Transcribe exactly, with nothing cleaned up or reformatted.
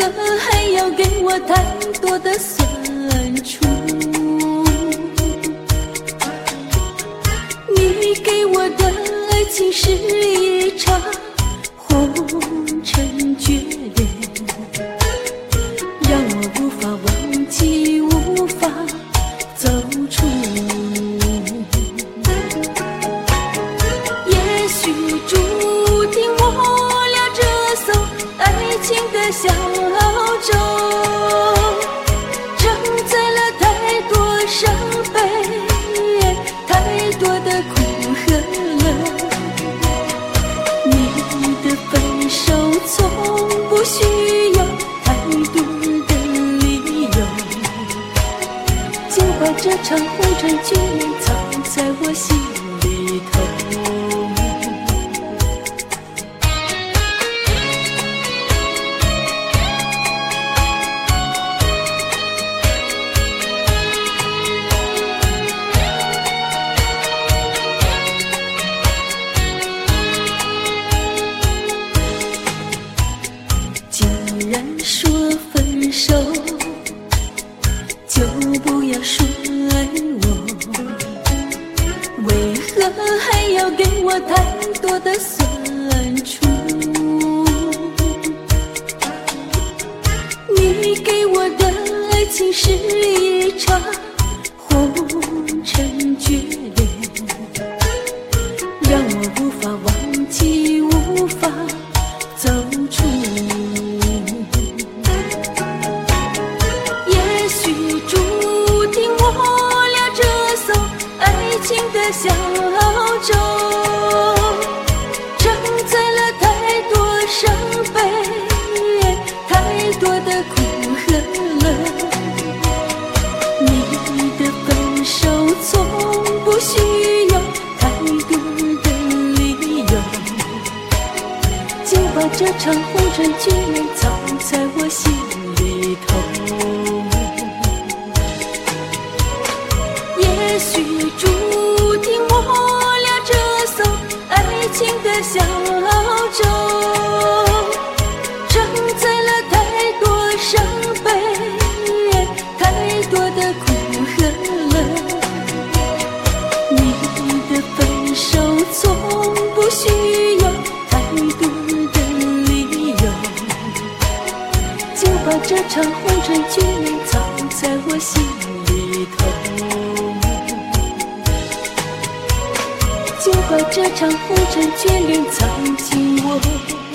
何还要给我太多的酸楚？你给我的爱情是一场红尘眷恋，让我无法忘记，无法走出。也许注定我俩这艘爱情的小舟，承载了太多伤悲，太多的苦和乐。你的分手从不需要太多的理由，就把这场红尘眷恋藏在我心里头。既然说分手，就不要说爱我，为何还要给我太多的酸楚？你给我的爱情是一场红尘眷恋，让我无法忘记，无法走出。也许注定我俩这艘爱情的小舟，承载了太多伤悲，太多的苦和乐。你的分手从不需要太多的理由，就把这场红尘眷恋藏在我心里头。也许注定我俩这艘爱情的小舟，承载了太多伤悲，太多的苦和乐。你的分手从不需要太多的理由，就把这场红尘眷恋藏在我心里头。就把这场红尘眷恋藏进我